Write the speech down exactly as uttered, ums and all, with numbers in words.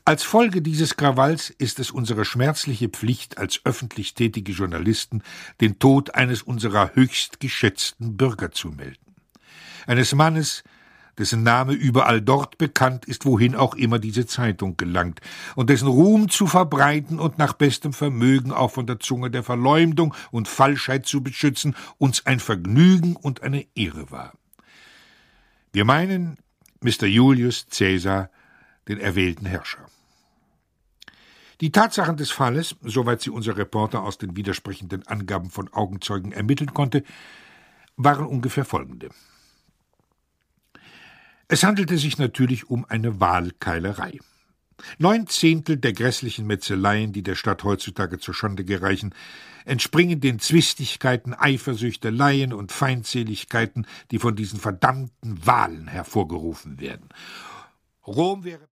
Als Folge dieses Krawalls ist es unsere schmerzliche Pflicht als öffentlich tätige Journalisten, den Tod eines unserer höchst geschätzten Bürger zu melden. Eines Mannes, dessen Name überall dort bekannt ist, wohin auch immer diese Zeitung gelangt, und dessen Ruhm zu verbreiten und nach bestem Vermögen auch von der Zunge der Verleumdung und Falschheit zu beschützen, uns ein Vergnügen und eine Ehre war. Wir meinen Mister Julius Caesar, den erwählten Herrscher. Die Tatsachen des Falles, soweit sie unser Reporter aus den widersprechenden Angaben von Augenzeugen ermitteln konnte, waren ungefähr folgende. Es handelte sich natürlich um eine Wahlkeilerei. Neun Zehntel der grässlichen Metzeleien, die der Stadt heutzutage zur Schande gereichen, entspringen den Zwistigkeiten, Eifersüchteleien und Feindseligkeiten, die von diesen verdammten Wahlen hervorgerufen werden. Rom wäre